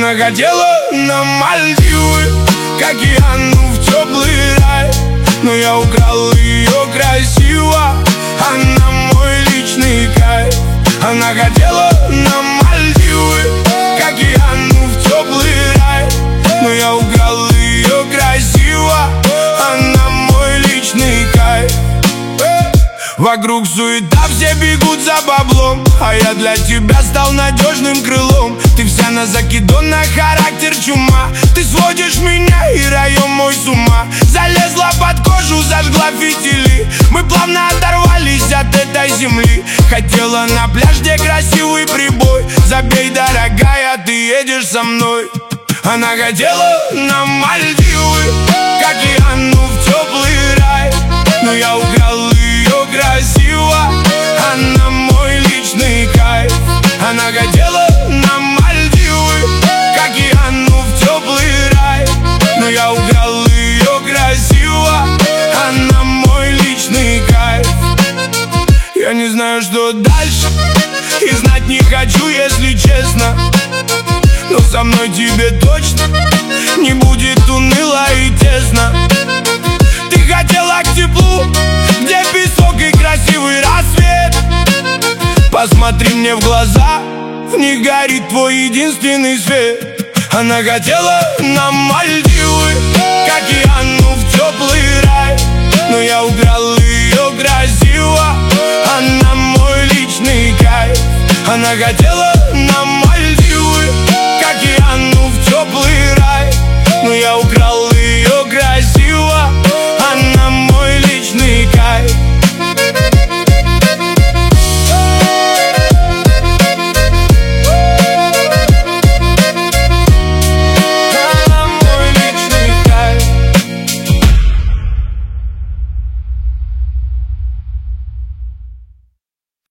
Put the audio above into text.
Она хотела на Мальдивы, к океану в теплый рай, но я украл ее красиво, она мой личный кайф. Она хотела на Мальдивы, к океану в теплый рай, но я украл ее красиво, она мой личный кайф. Вокруг суета, все бегут за баблом, а я для тебя стал надежным крылом. Ты вся на закидон, на характер чума. Ты сводишь меня и район мой с ума. Залезла под кожу, зажгла фитили. Мы плавно оторвались от этой земли. Хотела на пляж, где красивый прибой. Забей, дорогая, ты едешь со мной. Она хотела на Мальдивы, к океану в теплый рай, но я украл ее красиво, она мой личный кайф. Она хотела на Мальдивы, к океану в теплый рай, но я украл ее красиво, она мой личный кайф. Я не знаю, что дальше, и знать не хочу, если честно, но со мной тебе точно не будет уныло и тесно. Ты хотела к теплу, где песок и красивый рассвет. Посмотри мне в глаза, в них горит твой единственный свет. Она хотела на Мальдивы, к океану в теплый рай, но я украл ее красиво, она мой личный кайф. Она хотела